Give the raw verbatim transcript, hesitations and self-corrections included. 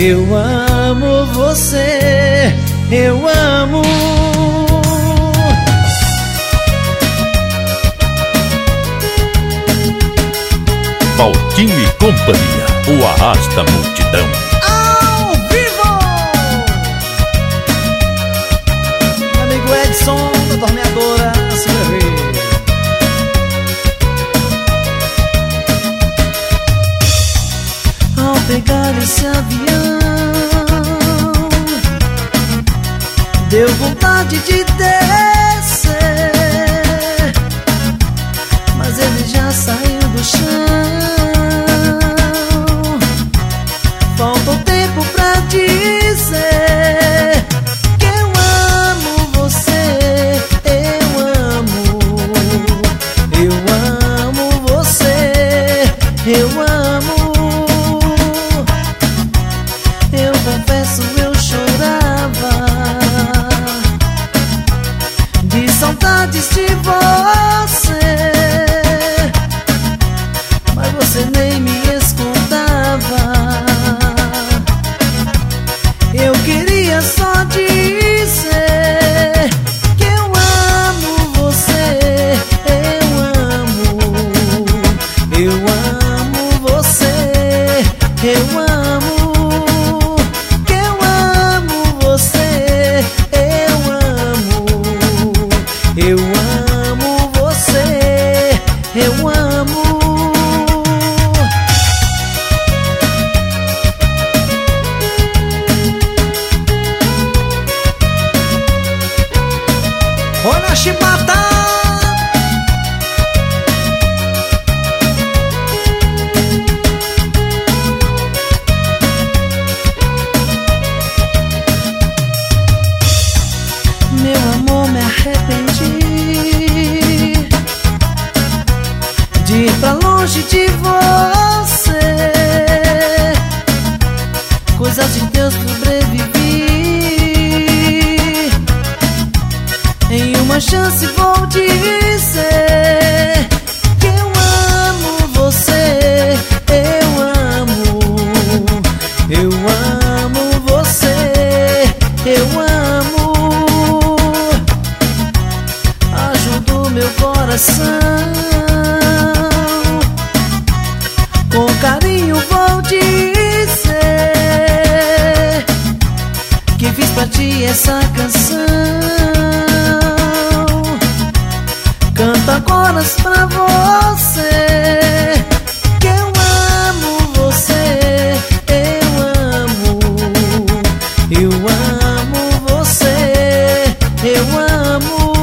Eu amo você, eu amo. Valtinho e Companhia, o Arrasta Multidão. Ao vivo! Meu amigo Edson, da Torneadora, se inscrever. Ao pegar esse avião, deu vontade de descer, mas ele já saiu do chão. Falta tempo pra dizer que eu amo você, eu amo, eu amo você, eu amo. Eu confesso, eu chorava de saudades de você, mas você nem me escutava. Eu queria só dizer que eu amo você, eu amo, eu amo você, eu amo, que eu amo você, eu amo, eu amo você, eu amo. Olha a chibata! Meu amor, me arrependi de ir pra longe de você. Coisas de Deus, sobrevivi. Em uma chance vou dizer que eu amo você, eu amo, eu amo você, eu amo. Ajudo meu coração, com carinho vou dizer que fiz pra ti essa canção. Canto agora pra você, que eu amo você, eu amo, eu amo você, eu amo.